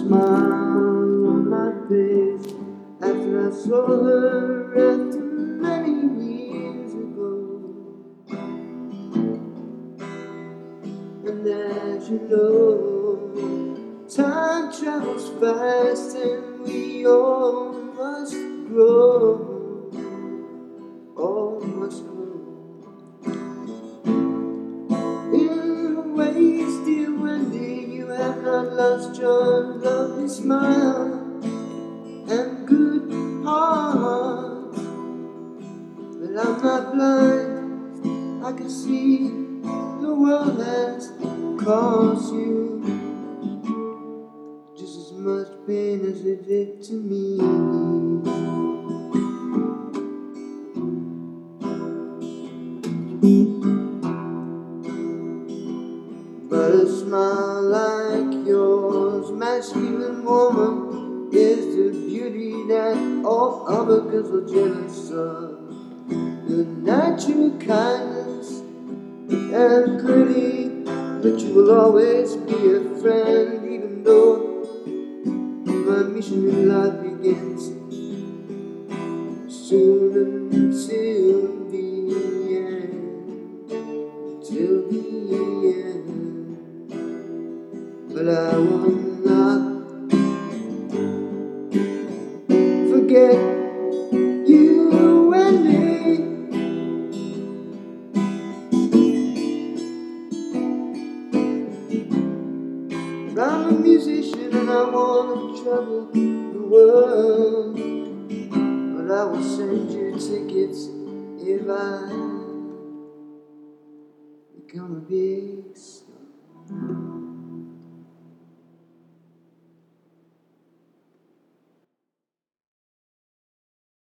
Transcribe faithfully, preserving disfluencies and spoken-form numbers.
smile on my face after I saw her after many years ago. And as you know, time travels fast and we all must grow, all must grow. In a way, still Wendy, you have not lost your lovely smile and good heart. But I'm not blind, I can see the world has caused you just as much pain as it did to me. But a smile like yours, masculine woman, is the beauty that all other girls are jealous of. The natural kindness and pretty, but you will always be a friend, even though my mission in life begins soon until the end, till the end. But I will not forget you and me. I'm a musician and I wanna travel the world, but I will send you tickets if I become a big star.